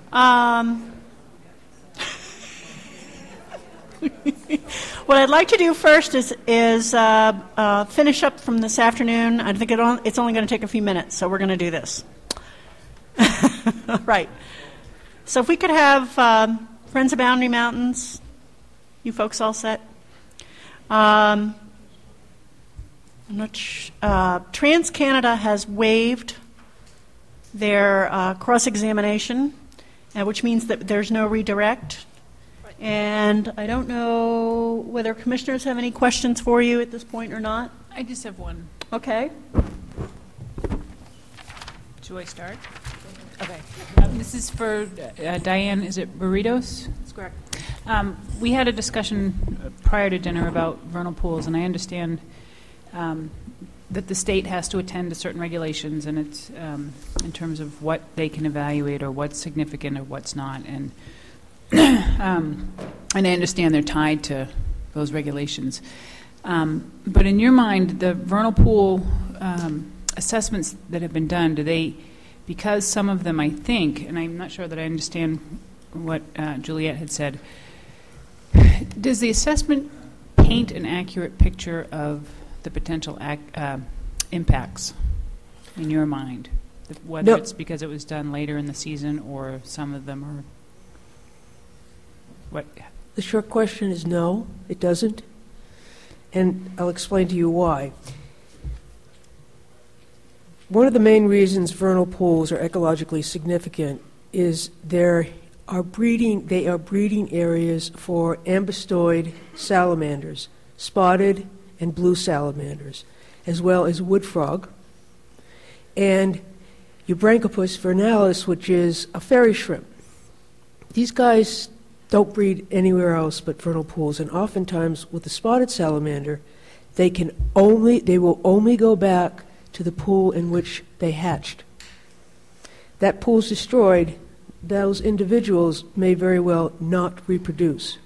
What I'd like to do first is finish up from this afternoon. I think it's only going to take a few minutes, so we're going to do this. Right. So if we could have Friends of Boundary Mountains, you folks all set? TransCanada has waived their cross-examination, which means that there's no redirect. And I don't know whether commissioners have any questions for you at this point or not. I just have one. Okay. Do I start? Okay. This is for Diane. Is it Burritos? That's correct. We had a discussion prior to dinner about vernal pools, and I understand that the state has to attend to certain regulations, and it's in terms of what they can evaluate or what's significant or what's not. And and I understand they're tied to those regulations. But in your mind, the vernal pool assessments that have been done, do they, because some of them I think, and I'm not sure that I understand what Juliet had said, does the assessment paint an accurate picture of the potential impacts in your mind? Whether it's because it was done later in the season or some of them are... What? The short question is no, it doesn't. And I'll explain to you why. One of the main reasons vernal pools are ecologically significant is they are breeding areas for ambostoid salamanders, spotted and blue salamanders, as well as wood frog, and Eubranchopus vernalis, which is a fairy shrimp. These guys don't breed anywhere else but vernal pools, and oftentimes with the spotted salamander, they will only go back to the pool in which they hatched. That pool's destroyed, those individuals may very well not reproduce.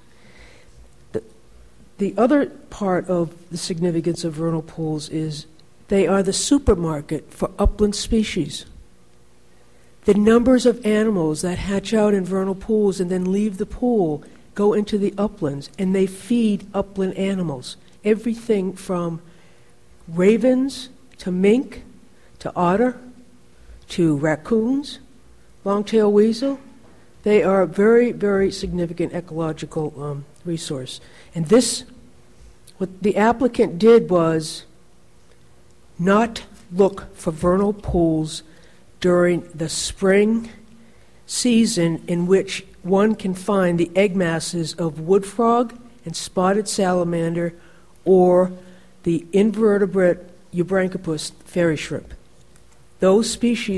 The other part of the significance of vernal pools is they are the supermarket for upland species. The numbers of animals that hatch out in vernal pools and then leave the pool go into the uplands, and they feed upland animals. Everything from ravens to mink to otter to raccoons, long-tailed weasel. They are a very, very significant ecological resource. And what the applicant did was not look for vernal pools during the spring season, in which one can find the egg masses of wood frog and spotted salamander or the invertebrate Eubranchopus fairy shrimp. Those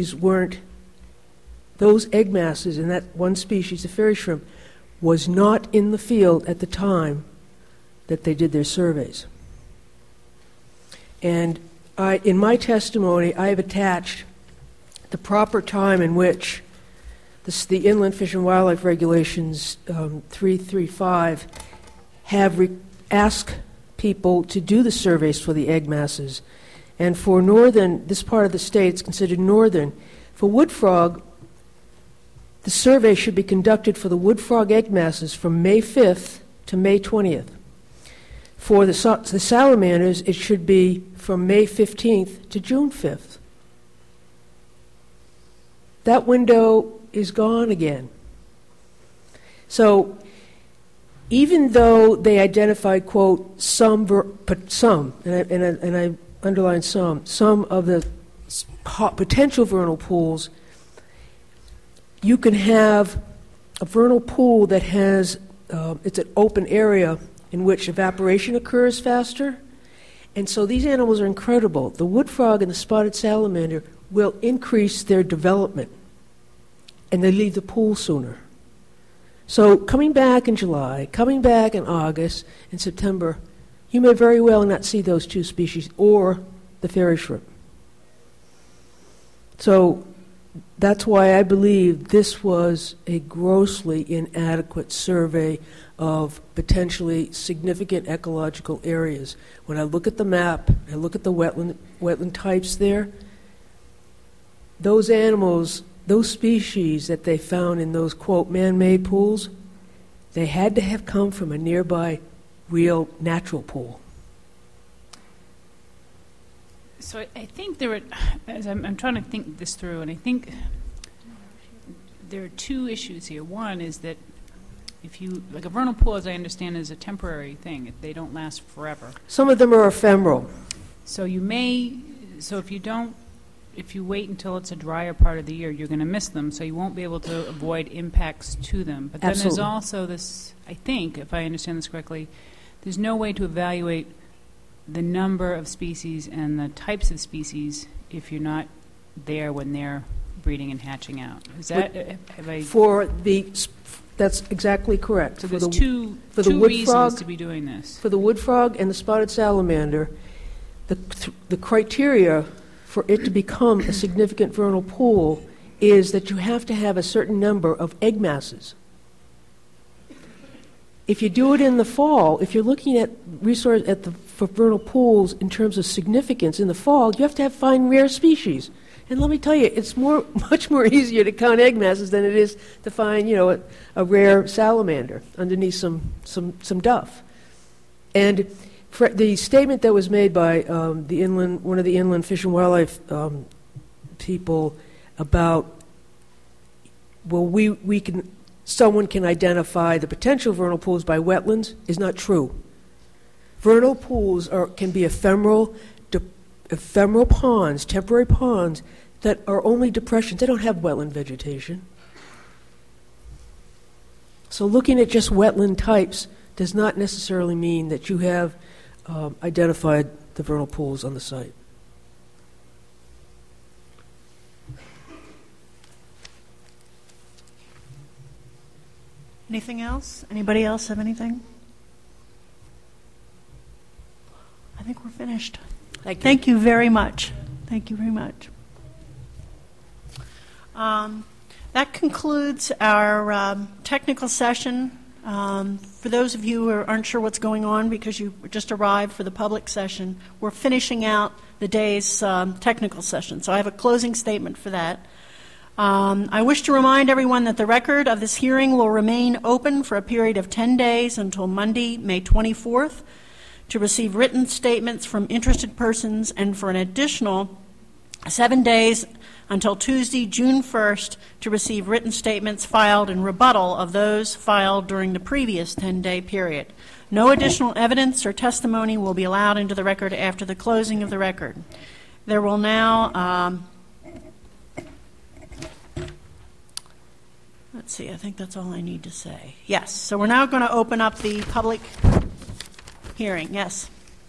egg masses in that one species, the fairy shrimp, was not in the field at the time that they did their surveys. And in my testimony, I have attached the proper time in which the Inland Fish and Wildlife Regulations 335 have asked people to do the surveys for the egg masses. And for this part of the state, it's considered northern. For wood frog, the survey should be conducted for the wood frog egg masses from May 5th to May 20th. For the salamanders, it should be from May 15th to June 5th. That window is gone again. So even though they identified, quote, some, and I underline some of the potential vernal pools, you can have a vernal pool that has, it's an open area in which evaporation occurs faster. And so these animals are incredible. The wood frog and the spotted salamander will increase their development, and they leave the pool sooner. So coming back in July, coming back in August and September, you may very well not see those two species or the fairy shrimp. So that's why I believe this was a grossly inadequate survey of potentially significant ecological areas. When I look at the map, I look at the wetland types there, those animals those species that they found in those, quote, man-made pools, they had to have come from a nearby real natural pool. So I think there are, as I'm trying to think this through, and I think there are two issues here. One is that if you, like a vernal pool, as I understand, is a temporary thing. They don't last forever. Some of them are ephemeral. So you may, so if you wait until it's a drier part of the year, you're going to miss them, so you won't be able to avoid impacts to them. But then Absolutely. there's also this, I think, if I understand this correctly, there's no way to evaluate the number of species and the types of species if you're not there when they're breeding and hatching out. Is that, have I... That's exactly correct. So there's two wood reasons frog, to be doing this. For the wood frog and the spotted salamander, the criteria for it to become a significant vernal pool is that you have to have a certain number of egg masses. If you do it in the fall, if you're looking at for vernal pools in terms of significance in the fall, you have to find rare species. And let me tell you, it's much more easier to count egg masses than it is to find, a rare salamander underneath some duff. And the statement that was made by one of the inland fish and wildlife people about, well, someone can identify the potential vernal pools by wetlands is not true. Vernal pools can be ephemeral ponds, temporary ponds, that are only depressions. They don't have wetland vegetation. So looking at just wetland types does not necessarily mean that you have identified the vernal pools on the site. Anything else? Anybody else have anything? I think we're finished. Thank you very much. Thank you very much. That concludes our technical session. For those of you who aren't sure what's going on because you just arrived for the public session, we're finishing out the day's technical session. So I have a closing statement for that. I wish to remind everyone that the record of this hearing will remain open for a period of 10 days until Monday, May 24th, to receive written statements from interested persons, and for an additional 7 days until Tuesday, June 1st, to receive written statements filed in rebuttal of those filed during the previous 10-day period. No additional evidence or testimony will be allowed into the record after the closing of the record. There will now, let's see, I think that's all I need to say. Yes, so we're now going to open up the public hearing. Yes.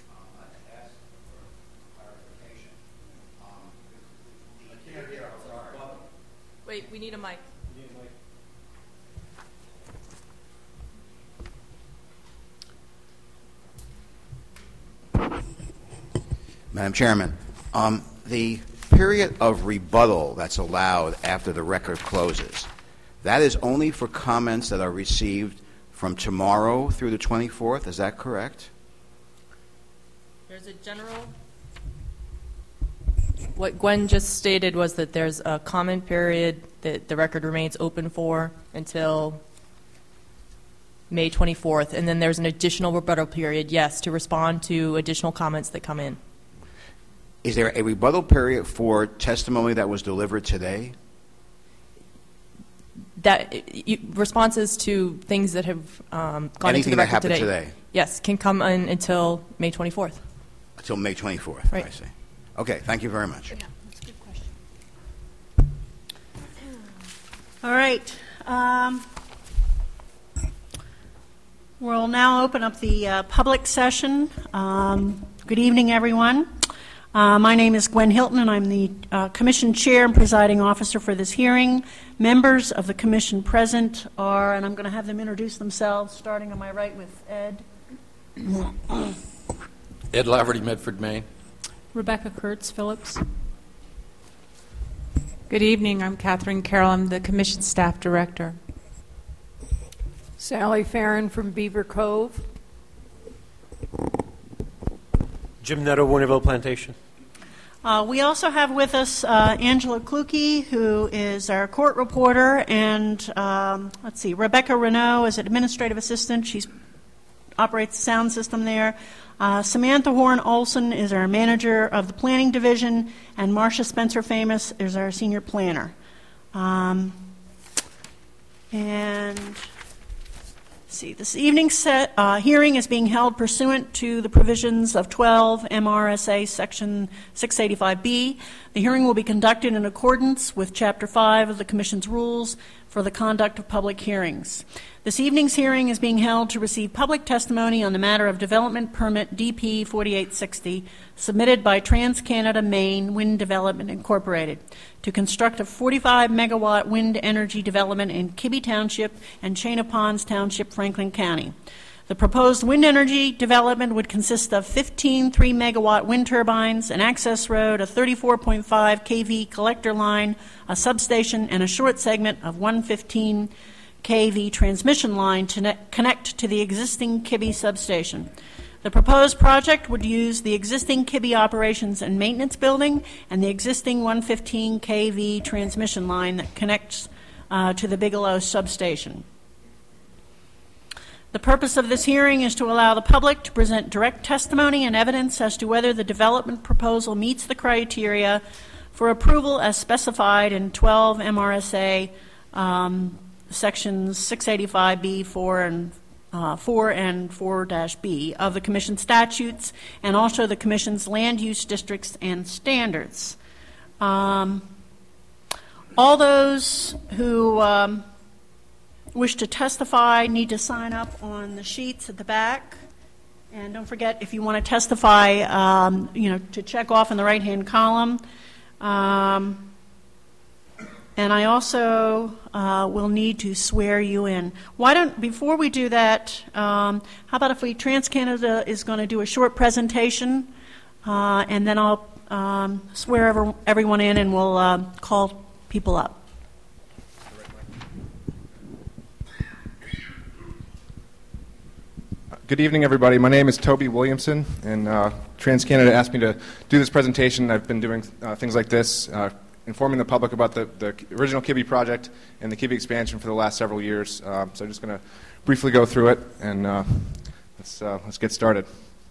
Wait, we need a mic. Madam Chairman, the period of rebuttal that's allowed after the record closes, that is only for comments that are received from tomorrow through the 24th. Is that correct? There's a general... What Gwen just stated was that there's a comment period that the record remains open for until May 24th, and then there's an additional rebuttal period, yes, to respond to additional comments that come in. Is there a rebuttal period for testimony that was delivered today? Responses to things that have gone into the record today. Yes, can come in until May 24th. Until May 24th, right. I see. Okay, thank you very much. Yeah, that's a good question. All right. We'll now open up the public session. Good evening, everyone. My name is Gwen Hilton, and I'm the Commission Chair and Presiding Officer for this hearing. Members of the Commission present are, and I'm going to have them introduce themselves, starting on my right with Ed. Ed Laverty, Medford, Maine. Rebecca Kurtz Phillips. Good evening. I'm Catherine Carroll. I'm the Commission Staff Director. Sally Farron from Beaver Cove. Jim Netto, Warnerville Plantation. We also have with us Angela Kluke, who is our court reporter, and Rebecca Renault is administrative assistant. She operates the sound system there. Samantha Horn Olson is our manager of the planning division, and Marcia Spencer Famous is our senior planner. This evening's hearing is being held pursuant to the provisions of 12 MRSA Section 685B. The hearing will be conducted in accordance with Chapter 5 of the Commission's rules for the conduct of public hearings. This evening's hearing is being held to receive public testimony on the matter of development permit DP 4860 submitted by TransCanada Maine Wind Development Incorporated to construct a 45-megawatt wind energy development in Kibbe Township and Chaina Ponds Township, Franklin County. The proposed wind energy development would consist of 15 3-megawatt wind turbines, an access road, a 34.5 kV collector line, a substation, and a short segment of 115 kV transmission line to connect to the existing Kibbe substation. The proposed project would use the existing Kibbe operations and maintenance building and the existing 115 kV transmission line that connects to the Bigelow substation. The purpose of this hearing is to allow the public to present direct testimony and evidence as to whether the development proposal meets the criteria for approval as specified in 12 MRSA Sections 685B, 4 and 4-B of the Commission statutes, and also the Commission's land use districts and standards. All those who wish to testify need to sign up on the sheets at the back. And don't forget, if you want to testify, to check off in the right-hand column. And I also will need to swear you in. Before we do that, how about if TransCanada is going to do a short presentation, and then I'll swear everyone in, and we'll call people up. Good evening, everybody. My name is Toby Williamson, and TransCanada asked me to do this presentation. I've been doing things like this, informing the public about the original Kibbe project and the Kibbe expansion for the last several years. So I'm just going to briefly go through it, and let's get started.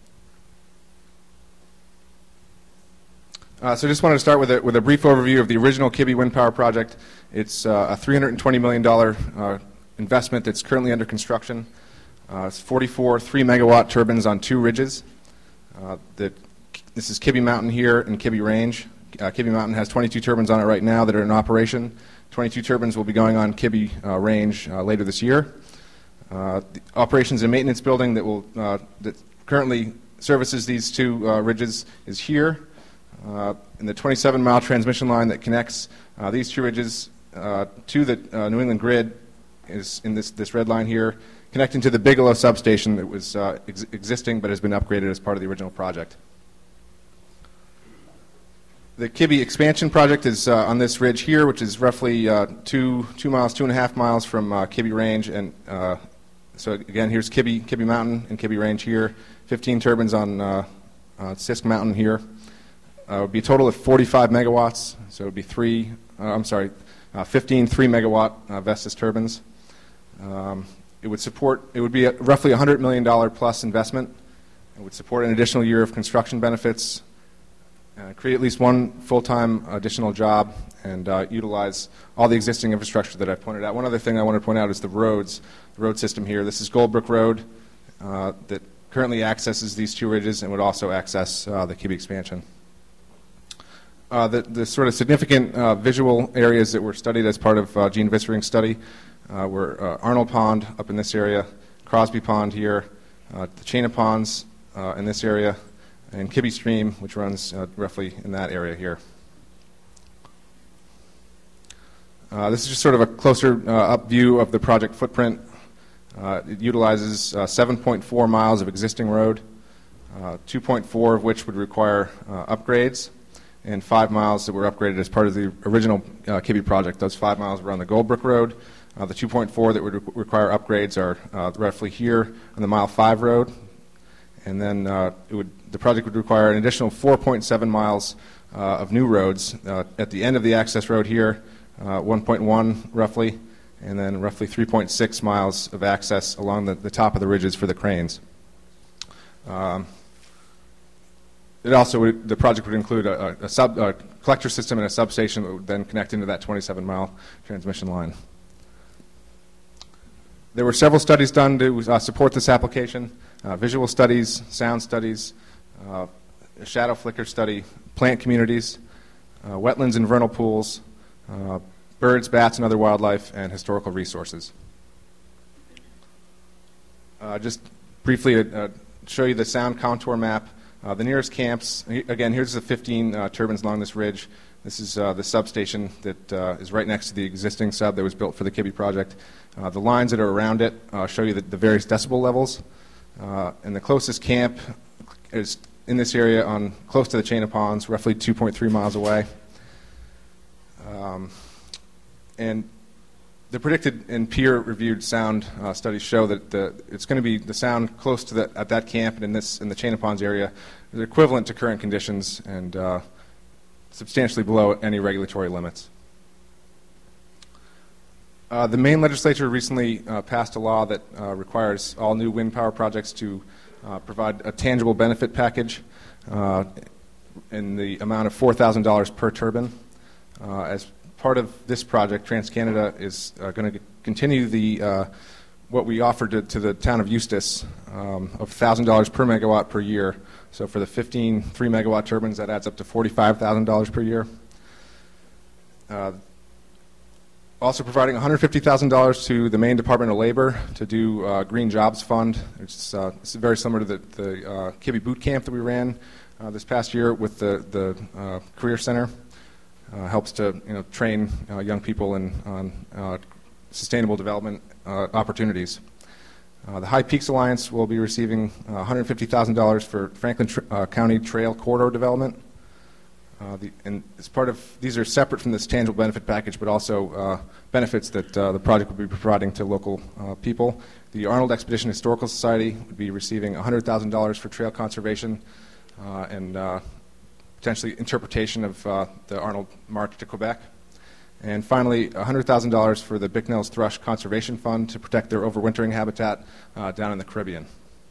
So I just wanted to start with a brief overview of the original Kibbe wind power project. It's a $320 million investment that's currently under construction. It's 44 3-megawatt turbines on 2 ridges. This is Kibbe Mountain here and Kibbe Range. Kibbe Mountain has 22 turbines on it right now that are in operation. 22 turbines will be going on Kibbe Range later this year. The operations and maintenance building that currently services these 2 ridges is here. And the 27-mile transmission line that connects these 2 ridges to the New England grid is in this red line here, connecting to the Bigelow substation that was existing but has been upgraded as part of the original project. The Kibbe expansion project is on this ridge here, which is roughly 2.5 miles from Kibbe Range. And so again, here's Kibbe Mountain and Kibbe Range here. 15 turbines on Sisk Mountain here. It would be a total of 45 megawatts. So it would be 15 3-megawatt Vestas turbines. It would be a roughly $100 million plus investment. It would support an additional year of construction benefits, create at least 1 full-time additional job, and utilize all the existing infrastructure that I pointed out. One other thing I want to point out is the road system here. This is Goldbrook Road that currently accesses these 2 ridges and would also access the Kibbe expansion. The sort of significant visual areas that were studied as part of Gene Vissering's study were Arnold Pond up in this area, Crosby Pond here, the Chaina Ponds in this area, and Kibbe Stream, which runs roughly in that area here. This is just sort of a closer up view of the project footprint. It utilizes 7.4 miles of existing road, 2.4 of which would require upgrades, and 5 miles that were upgraded as part of the original Kibbe project. Those 5 miles were on the Goldbrook Road. The 2.4 that would require upgrades are roughly here on the Mile 5 road. And then the project would require an additional 4.7 miles of new roads. At the end of the access road here, 1.1 roughly, and then roughly 3.6 miles of access along the top of the ridges for the cranes. The project would include a collector system and a substation that would then connect into that 27-mile transmission line. There were several studies done to support this application: visual studies, sound studies, a shadow flicker study, plant communities, wetlands and vernal pools, birds, bats, and other wildlife, and historical resources. Just briefly show you the sound contour map. The nearest camps, again, here's the 15 turbines along this ridge. This is the substation that is right next to the existing sub that was built for the Kibbe project. The lines that are around it show you the various decibel levels. And the closest camp is in this area close to the chain of ponds, roughly 2.3 miles away. And the predicted and peer-reviewed sound studies show that it's going to be the sound close to at that camp and in the chain of ponds area is equivalent to current conditions and substantially below any regulatory limits. The Maine legislature recently passed a law that requires all new wind power projects to provide a tangible benefit package in the amount of $4,000 per turbine. As part of this project, TransCanada is going to continue what we offered to the town of Eustis of $1,000 per megawatt per year. So for the 15 3-megawatt turbines, that adds up to $45,000 per year. Also providing $150,000 to the Maine Department of Labor to do Green Jobs Fund. It's very similar to the Kibbe Boot Camp that we ran this past year with the Career Center. Helps to train young people on sustainable development opportunities. The High Peaks Alliance will be receiving $150,000 for Franklin County Trail Corridor development. And as part of these are separate from this tangible benefit package, but also benefits that the project will be providing to local people. The Arnold Expedition Historical Society would be receiving $100,000 for trail conservation and potentially interpretation of the Arnold March to Quebec. And finally, $100,000 for the Bicknell's Thrush Conservation Fund to protect their overwintering habitat down in the Caribbean.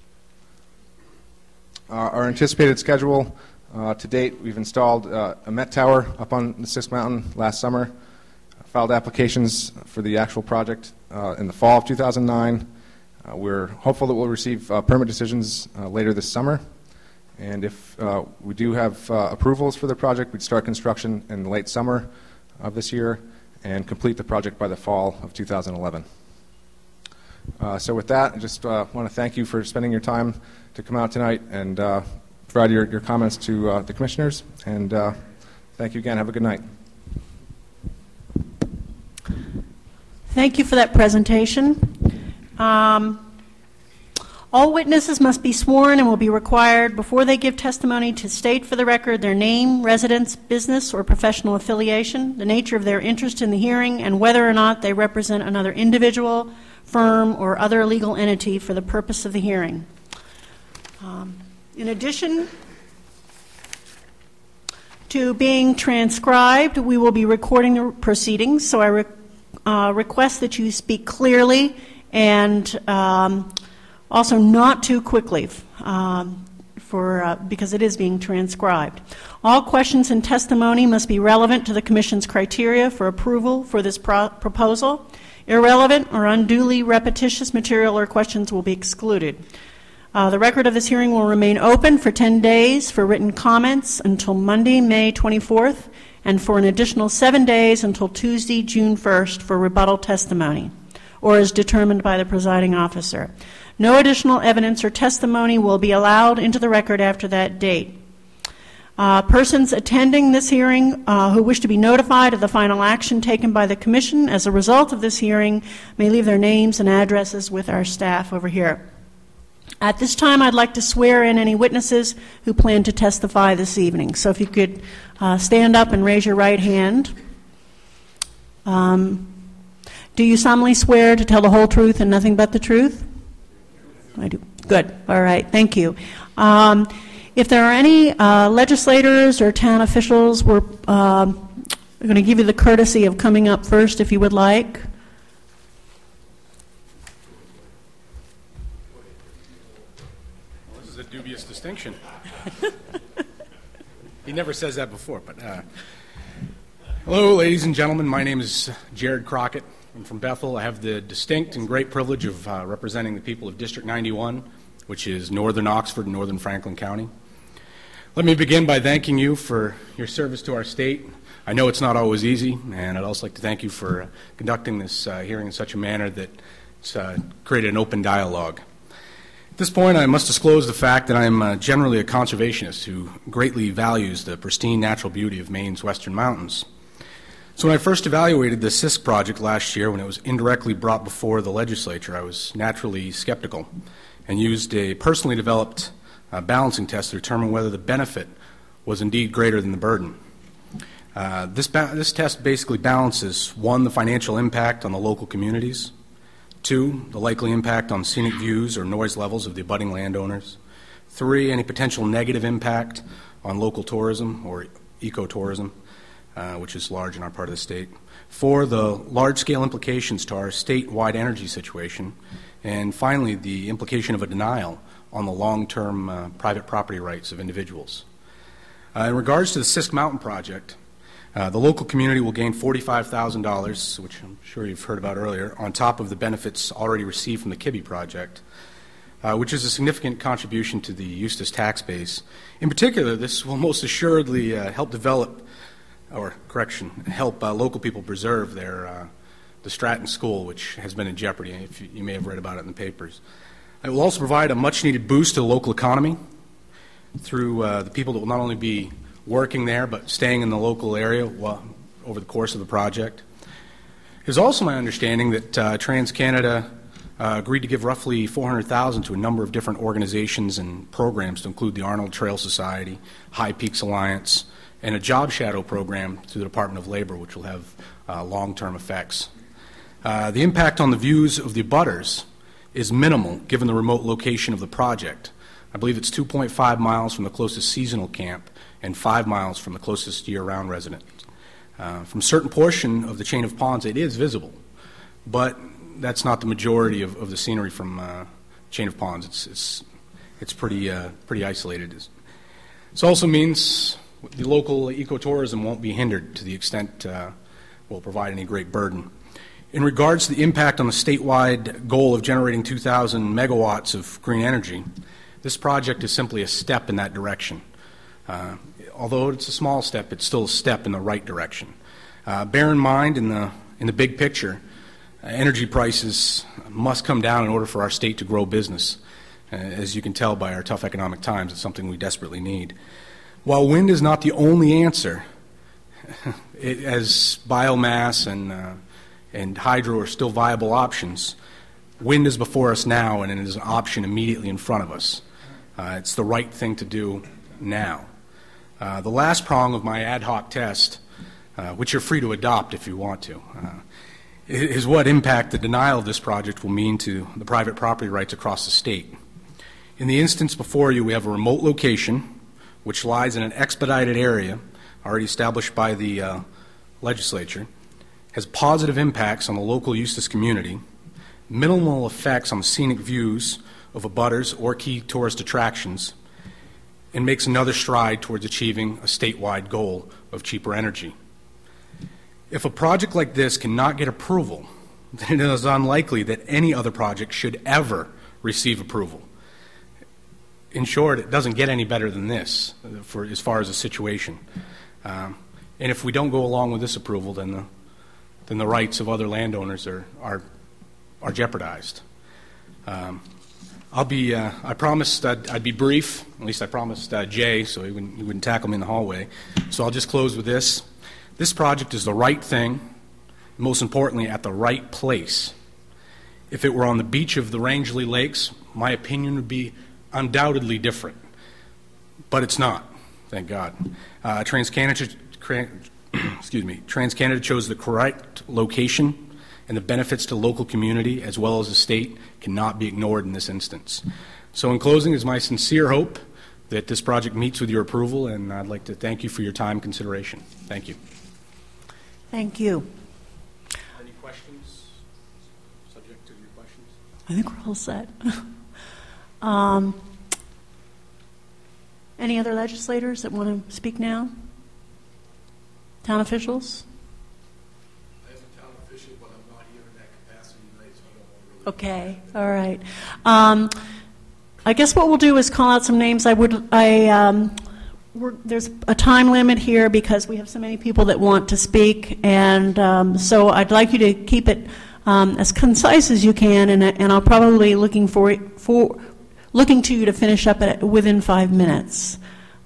Our anticipated schedule to date, we've installed a Met Tower up on the Sisk Mountain last summer, filed applications for the actual project in the fall of 2009. We're hopeful that we'll receive permit decisions later this summer. And if we do have approvals for the project, we'd start construction in the late summer of this year and complete the project by the fall of 2011. So with that, I just want to thank you for spending your time to come out tonight and provide your comments to the commissioners. And thank you again. Have a good night. Thank you for that presentation. All witnesses must be sworn and will be required before they give testimony to state for the record their name, residence, business, or professional affiliation, the nature of their interest in the hearing, and whether or not they represent another individual, firm, or other legal entity for the purpose of the hearing. In addition to being transcribed, we will be recording the proceedings, so I request that you speak clearly and also not too quickly because it is being transcribed. All questions and testimony must be relevant to the Commission's criteria for approval for this proposal. Irrelevant or unduly repetitious material or questions will be excluded. The record of this hearing will remain open for 10 days for written comments until Monday, May 24th, and for an additional 7 days until Tuesday, June 1st for rebuttal testimony, or as determined by the presiding officer. No additional evidence or testimony will be allowed into the record after that date. Persons attending this hearing who wish to be notified of the final action taken by the Commission as a result of this hearing may leave their names and addresses with our staff over here. At this time, I'd like to swear in any witnesses who plan to testify this evening. So if you could stand up and raise your right hand. Do you solemnly swear to tell the whole truth and nothing but the truth? I do. Good. All right. Thank you. if there are any legislators or town officials, we're going to give you the courtesy of coming up first if you would like. Well, this is a dubious distinction. He never says that before, but hello, ladies and gentlemen. My name is Jared Crockett. I'm from Bethel. I have the distinct and great privilege of representing the people of District 91, which is northern Oxford and northern Franklin County. Let me begin by thanking you for your service to our state. I know it's not always easy, and I'd also like to thank you for conducting this hearing in such a manner that it's created an open dialogue. At this point, I must disclose the fact that I'm generally a conservationist who greatly values the pristine natural beauty of Maine's western mountains. So when I first evaluated the SISC project last year, when it was indirectly brought before the legislature, I was naturally skeptical and used a personally developed balancing test to determine whether the benefit was indeed greater than the burden. This test basically balances, 1, the financial impact on the local communities, 2, the likely impact on scenic views or noise levels of the abutting landowners, 3, any potential negative impact on local tourism or ecotourism, which is large in our part of the state, 4, the large-scale implications to our statewide energy situation, and finally, the implication of a denial on the long-term private property rights of individuals. In regards to the Sisk Mountain project, the local community will gain $45,000, which I'm sure you've heard about earlier, on top of the benefits already received from the Kibbe project, which is a significant contribution to the Eustis tax base. In particular, this will most assuredly help local people preserve the Stratton School, which has been in jeopardy. If you may have read about it in the papers. It will also provide a much-needed boost to the local economy through the people that will not only be working there but staying in the local area over the course of the project. It is also my understanding that TransCanada agreed to give roughly $400,000 to a number of different organizations and programs to include the Arnold Trail Society, High Peaks Alliance, and a job shadow program through the Department of Labor, which will have long-term effects. The impact on the views of the abutters is minimal given the remote location of the project. I believe it's 2.5 miles from the closest seasonal camp and 5 miles from the closest year-round resident. From a certain portion of the chain of ponds, it is visible, but that's not the majority of the scenery from chain of ponds. It's pretty isolated. This also means the local ecotourism won't be hindered to the extent will provide any great burden. In regards to the impact on the statewide goal of generating 2,000 megawatts of green energy, this project is simply a step in that direction. Although it's a small step, it's still a step in the right direction. Bear in mind, in the big picture, energy prices must come down in order for our state to grow business. As you can tell by our tough economic times, it's something we desperately need. While wind is not the only answer, as biomass and hydro are still viable options, wind is before us now, and it is an option immediately in front of us. It's the right thing to do now. The last prong of my ad hoc test, which you're free to adopt if you want to, is what impact the denial of this project will mean to the private property rights across the state. In the instance before you, we have a remote location which lies in an expedited area already established by the legislature, has positive impacts on the local Eustis community, minimal effects on the scenic views of abutters or key tourist attractions, and makes another stride towards achieving a statewide goal of cheaper energy. If a project like this cannot get approval, then it is unlikely that any other project should ever receive approval. In short, it doesn't get any better than this for as far as the situation. And if we don't go along with this approval, then the rights of other landowners are jeopardized. I promised I'd be brief. At least I promised Jay, so he wouldn't tackle me in the hallway. So I'll just close with this. This project is the right thing, most importantly, at the right place. If it were on the beach of the Rangeley Lakes, my opinion would be undoubtedly different. But it's not, thank God. TransCanada chose the correct location, and the benefits to the local community as well as the state cannot be ignored in this instance. So in closing, it's my sincere hope that this project meets with your approval, and I'd like to thank you for your time and consideration. Thank you. Thank you. Any questions? Subject to your questions? I think we're all set. Any other legislators that want to speak now? Town officials? I am a town official, but I'm not here in that capacity tonight, so I don't want to really... Okay, all right. I guess what we'll do is call out some names. There's a time limit here because we have so many people that want to speak, and so I'd like you to keep it as concise as you can, and I'll probably be looking to you to finish up within 5 minutes.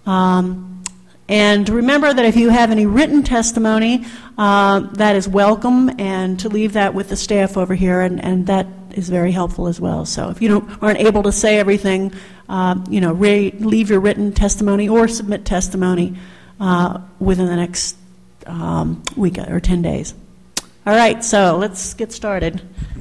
And remember that if you have any written testimony, that is welcome, and to leave that with the staff over here, and that is very helpful as well. So if you aren't able to say everything, leave your written testimony or submit testimony within the next week or 10 days. All right, so let's get started.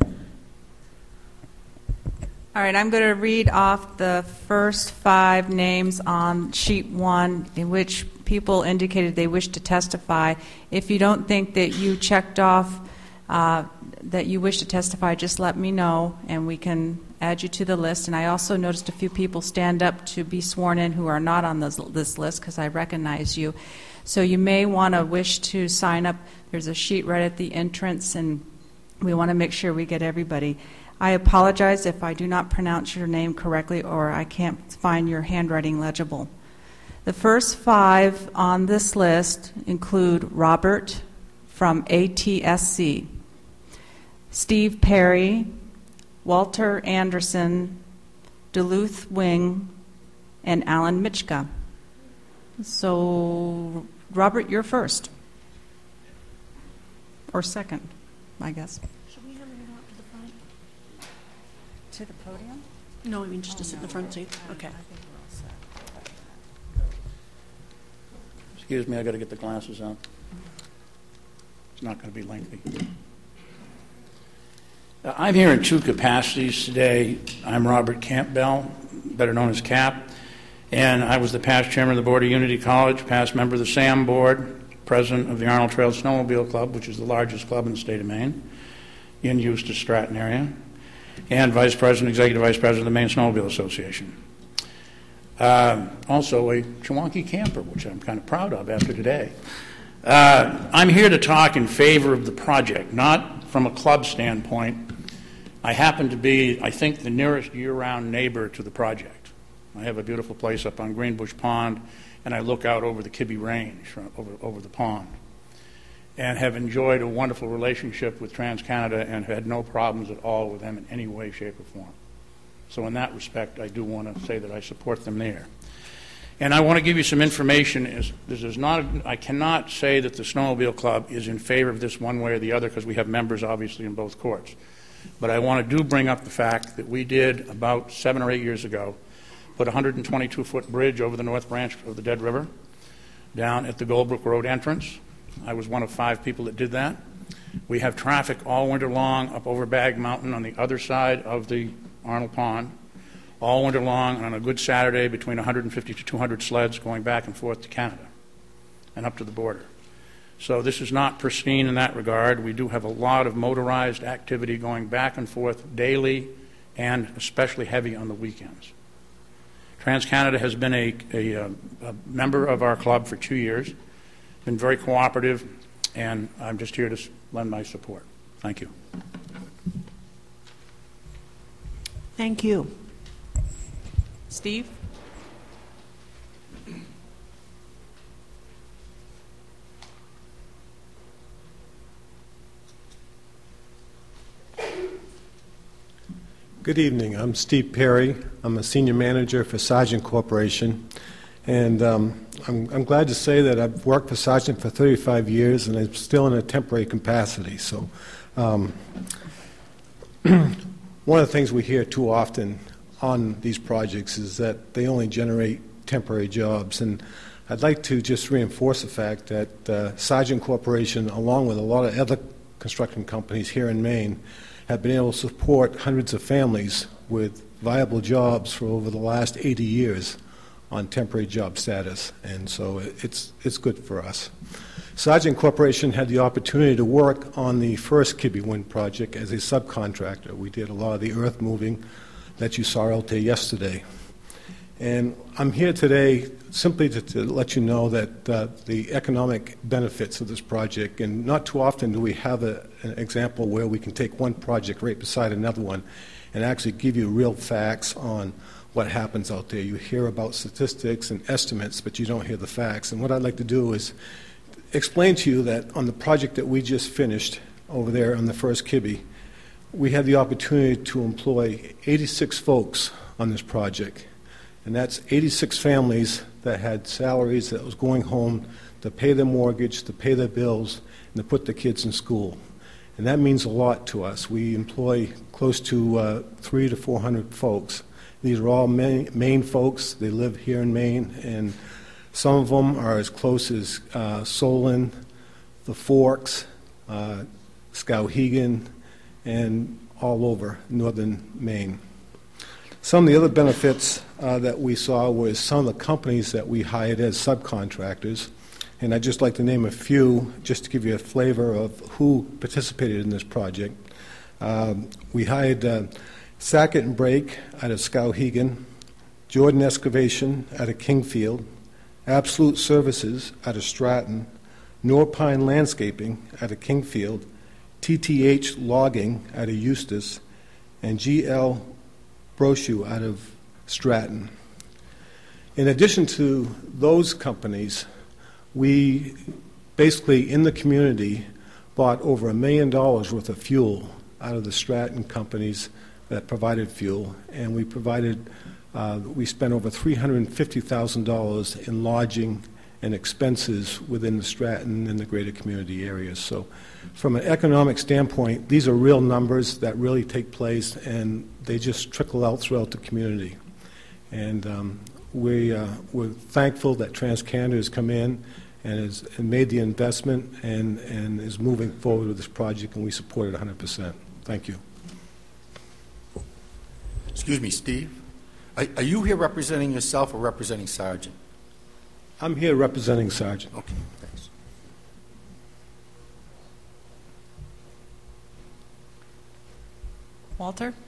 All right, I'm going to read off the first 5 names on sheet 1 in which people indicated they wish to testify. If you don't think that you checked off that you wish to testify, just let me know and we can add you to the list. And I also noticed a few people stand up to be sworn in who are not on this list because I recognize you. So you may want to wish to sign up. There's a sheet right at the entrance, and we want to make sure we get everybody. I apologize if I do not pronounce your name correctly or I can't find your handwriting legible. The first 5 on this list include Robert from ATSC, Steve Perry, Walter Anderson, Duluth Wing, and Alan Michka. So, Robert, you're first. Or second, I guess. Should we have him out to the front? To the podium? No, I mean just to sit in the front seat. Okay. Excuse me, I got to get the glasses on. It's not going to be lengthy. I'm here in 2 capacities today. I'm Robert Campbell, better known as Cap, and I was the past chairman of the board of Unity College, past member of the SAM board, president of the Arnold Trail Snowmobile Club, which is the largest club in the state of Maine, in Eustis, Stratton area, and executive vice president of the Maine Snowmobile Association. Also a Chewonki camper, which I'm kind of proud of after today. I'm here to talk in favor of the project, not from a club standpoint. I happen to be, I think, the nearest year-round neighbor to the project. I have a beautiful place up on Greenbush Pond, and I look out over the Kibbe Range, over the pond, and have enjoyed a wonderful relationship with TransCanada and had no problems at all with them in any way, shape, or form. So in that respect, I do want to say that I support them there. And I want to give you some information. I cannot say that the Snowmobile Club is in favor of this one way or the other because we have members, obviously, in both courts. But I want to bring up the fact that we did, about 7 or 8 years ago, put a 122-foot bridge over the north branch of the Dead River down at the Goldbrook Road entrance. I was one of 5 people that did that. We have traffic all winter long up over Bag Mountain on the other side of the Arnold Pond, all winter long, on a good Saturday, between 150 to 200 sleds going back and forth to Canada and up to the border. So this is not pristine in that regard. We do have a lot of motorized activity going back and forth daily and especially heavy on the weekends. TransCanada has been a member of our club for 2 years, been very cooperative, and I'm just here to lend my support. Thank you. Thank you. Steve? Good evening. I'm Steve Perry. I'm a senior manager for Sargent Corporation, and I'm glad to say that I've worked for Sargent for 35 years, and I'm still in a temporary capacity. So, one of the things we hear too often on these projects is that they only generate temporary jobs, and I'd like to just reinforce the fact that Sargent Corporation, along with a lot of other construction companies here in Maine, have been able to support hundreds of families with viable jobs for over the last 80 years on temporary job status, and so it's good for us. Sargent Corporation had the opportunity to work on the first Kibbe Wind project as a subcontractor. We did a lot of the earth moving that you saw out there yesterday. And I'm here today simply to let you know that the economic benefits of this project, and not too often do we have an example where we can take one project right beside another one and actually give you real facts on what happens out there. You hear about statistics and estimates, but you don't hear the facts. And what I'd like to do is explain to you that on the project that we just finished over there on the first Kibbe, we had the opportunity to employ 86 folks on this project. And that's 86 families that had salaries that was going home to pay their mortgage, to pay their bills, and to put their kids in school. And that means a lot to us. We employ close to 300 to 400 folks. These are all Maine folks. They live here in Maine, and some of them are as close as Solon, the Forks, Skowhegan, and all over northern Maine. Some of the other benefits that we saw was some of the companies that we hired as subcontractors, and I'd just like to name a few just to give you a flavor of who participated in this project. We hired Sackett and Brake out of Skowhegan, Jordan Excavation out of Kingfield, Absolute Services out of Stratton, Norpine Landscaping out of Kingfield, TTH Logging out of Eustis, and GL Brochu out of Stratton. In addition to those companies, we basically in the community bought over $1 million worth of fuel out of the Stratton companies that provided fuel, and we spent over $350,000 in lodging and expenses within the Stratton and the greater community areas. So from an economic standpoint, these are real numbers that really take place, and they just trickle out throughout the community. And we're thankful that TransCanada has come in and has made the investment and is moving forward with this project, and we support it 100%. Thank you. Excuse me, Steve. Are you here representing yourself or representing Sargent? I'm here representing Sargent. Okay, thanks. Walter?